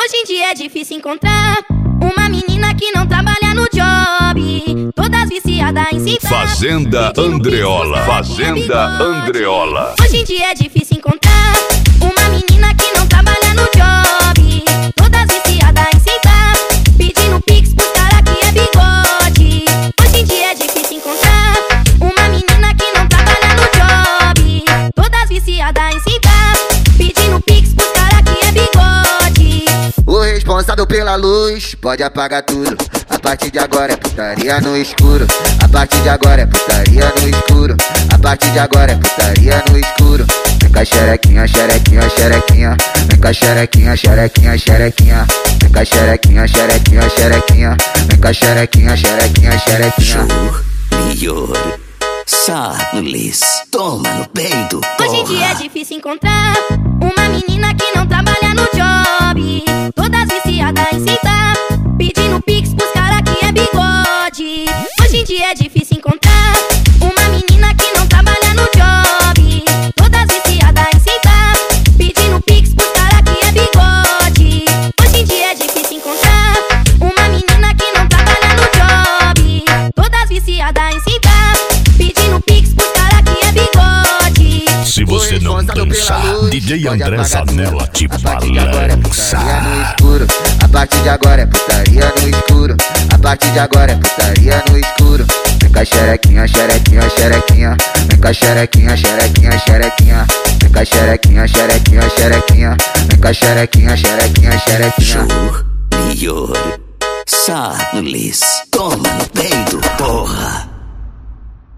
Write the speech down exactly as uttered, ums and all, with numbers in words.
Hoje em dia é difícil encontrar uma menina que não trabalha no job, todas viciadas em sentar. Fazenda Andreola, Fazenda Andreola. Hoje em dia é difícil encontrar uma menina que não trabalha no job, todas viciadas em sentar, pedindo pix pros cara que é bigode. Hoje em dia é difícil encontrar uma menina que não trabalha no job, todas viciadas em sentar, pedindo pix pros cara que é bigode. O responsável pela luz pode apagar tudo. A partir de agora é putaria no escuro. A partir de agora é putaria no escuro. A partir de agora é putaria no escuro. Vem cá xerequinha, xerequinha, xerequinha. Vem cá xerequinha, xerequinha, xerequinha. Vem cá xerequinha, xerequinha, xerequinha. Vem cá xerequinha, xerequinha, xerequinha. Melhor. Sarles, toma no peito, porra. Hoje em dia é difícil encontrar uma menina que não trabalha no job, todas viciadas em sentar, pedindo pix pros cara que é bigode. Hoje em dia é difícil encontrar uma menina que não trabalha no job, todas viciadas em sentar, pedindo pix pros cara que é bigode. Hoje em dia é difícil encontrar uma menina que não trabalha no job, todas viciadas em sentar, pedindo pix pros cara que é bigode. Se você não dançar, D J André Zanella te balança. A partir de agora é putaria no escuro. A partir de agora é putaria no escuro. Vem cá xerequinha, xerequinha, xerequinha. Vem cá xerequinha, xerequinha, xerequinha. Vem cá xerequinha, xerequinha, xerequinha. Vem cá xerequinha, xerequinha, xerequinha. Melhor. Sarles, toma no peito, porra.